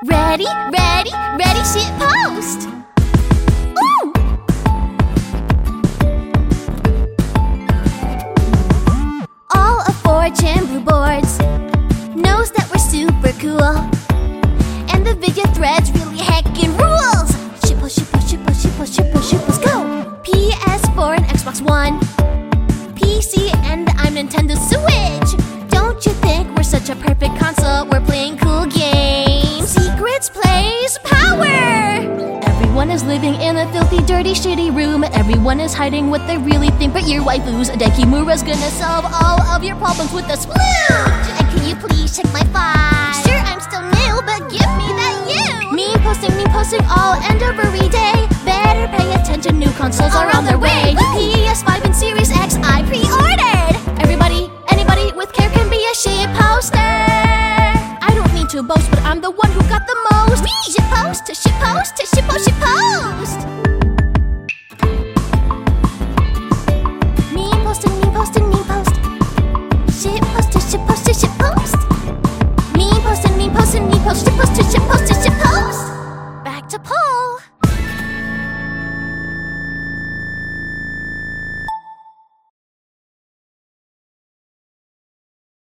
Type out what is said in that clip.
Ready, ready, ready, shit post! Ooh! All of 4chan Blue Boards knows that we're super cool, and the video threads really heckin' rules! Shitpost, shitpost, shitpost, shitpost, shitpost, shitpost, go! PS4 and Xbox One, PC, and I'm Nintendo Switch! Don't you think we're such a perfect console? We're playing cool games. Secrets plays power! Everyone is living in a filthy, dirty, shitty room. Everyone is hiding what they really think, but your waifus, Dekimura's gonna solve all of your problems with a splooge! And can you please check my file? Sure, I'm still new, but give me that you! Me posting all and every day. Better pay attention, new consoles are on their way. PS5 and Series X I pre-ordered! Anybody with care can be a shit poster. I don't mean to boast, but I'm the one who got the most. Shit post to shit post to shit post, shit post.